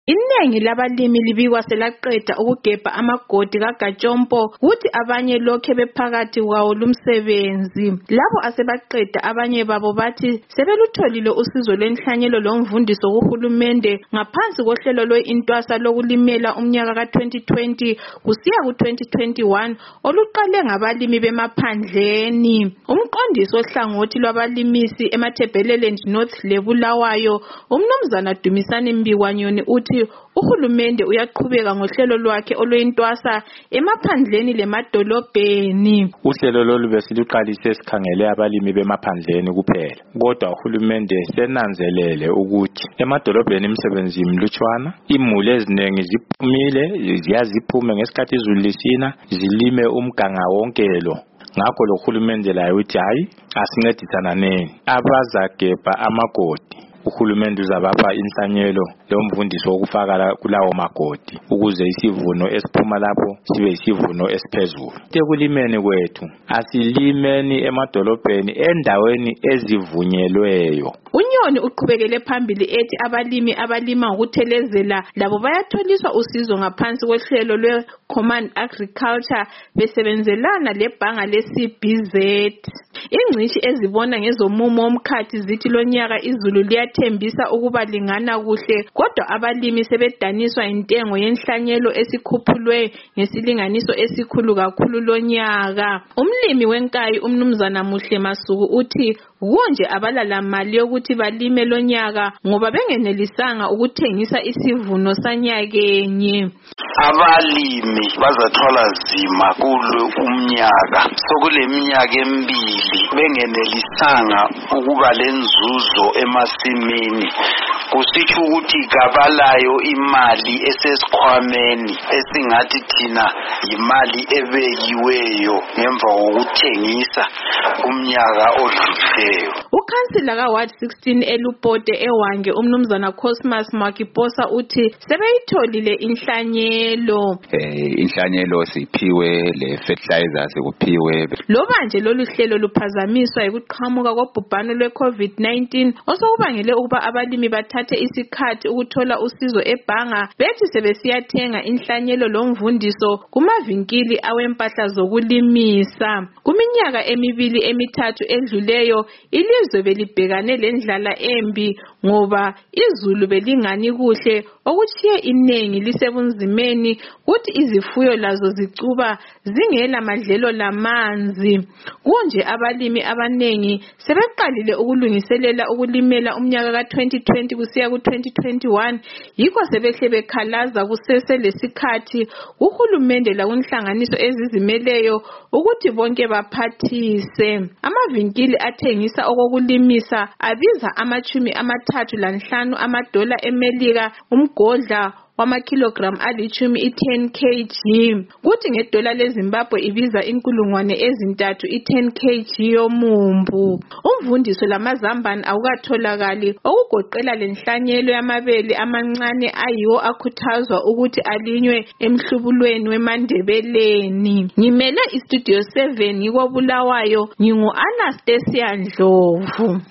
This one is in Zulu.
Iningi labalimi libikwa selaqeda ukugebha amagodi kaGatshompo kuthi abanye lokhe bephakathi kwawo lumsebenzi. Labo asebaqeda abanye babo bathi sebelutholile usizo lwenhlanyelo lomvundiso kuhulumende ngaphansi kohlelo lwe-Intwasa lokulimela umnyaka ka-2020 kusiya ku-2021 oluqale ngabalimi bemaphandleni. Umqondisi ohlangothi lwabalimisi eMatabeleland North leBulawayo, uMnumzana Dumisani Mbikwanyoni uthi uhulumende uyaqhubeka ngohlelo lwakhe olwe-Intwasa emaphandleni lemadolobheni. Uhlelo lolu besiluqalise sikhangele abalimi bemaphandleni kuphela. Kodwa uhulumende senanzelele ukuthi emadolobheni imisebenzi imlutshwana, imuli eziningi ziphumile, ziyaziphume ngesikhathi izulu lisina, zilime umganga wonke lo. Ngakho lo hulumende laye uthi hayi asincedisana neni abazagebha amagodi. Uhulumende uzabapha inhlanyelo lomvundiso wokufaka kulawo magodi ukuze isivuno esiphuma lapho sibe isivuno esiphezulu. Ekulimeni kwethu asilimeni emadolobheni endaweni ezivunyelweyo. Unyoni uqhubekele phambili ethi abalimi abalima ngokuthelezela labo bayatholiswa usizo ngaphansi kohlelo lwe-Command Agriculture besebenzelana lebhanga le-CBZ. Ingcishi ezibona ngezomumo womkhathi zithi lonyaka izulu liyathembisa ukuba lingana kuhle, kodwa abalimi sebedaniswa intengo yenhlanyelo esikhuphulwe ngesilinganiso esikhulu kakhulu lonyaka. Umlimi wenkayi uMnumzana Muhle Masuku uthi konje abalala mali yokuthi balime lonyaka ngoba bengenelisanga ukuthengisa isivuno sanyakenye. Abalimi bazathwala nzima umnyaka. Sokule minyaka emibili bengenelisanga ukuba lenzuzo emasimini. Kusitsho ukuthi kabalayo imali esesikhwameni esingathi thina imali ebekiweyo ngemva kokuthengisa kumnyaka odlulileyo. Ukhansila kaWard 16 eLupote eWange uMnumzana Cosmas Makiposa uthi sebeyitholile inhlanyelo. Inhlanyelo siphiwe, le fertilizer sekuphiwe. Loba nje lolu hlelo luphazamiswa ukuqhamuka kobhubhano lwe-COVID-19 osokubangele ukuba abalimi bathathe isikhathi ukuthola usizo ebhanga, bethi sebesiyathenga inhlanyelo lomvundiso kumavinkili awempahla zokulimisa. Kuminyaka emibili emithathu edluleyo ilizwe belibhekane lendlala embi ngoba izulu belingani kuhle okuchiye inengi lisebunzimeni kuthi izifuyo lazo zicuba zingela madlelo lamanzi. Kunje abalimi abanengi sebeqalile ukulungiselela ukulimela umnyaka ka-2020 kusiya ku-2021 yikho sebehle bekhalaza kusese lesikhathi uhulumende lakunhlanganiso ezizimeleyo ukuthi bonke baphathise. Amavinkili athengisa okokulimisa abiza $35 amadola eMelika umgodla wamakilogram alichumi 10 kg. Kuthi ngedola leZimbabwe ibiza $3,000 10 kg yomumbu. Umvundiso lamazambane awukatholakali okugoqela lenhlanyelo yamabele amancane ayiwo akhuthazwa ukuthi alinywe emhlubulweni weMandebeleni. Ngimele iStudio 7 ngikobulawayo, ngingu Anastasia Ndlovu.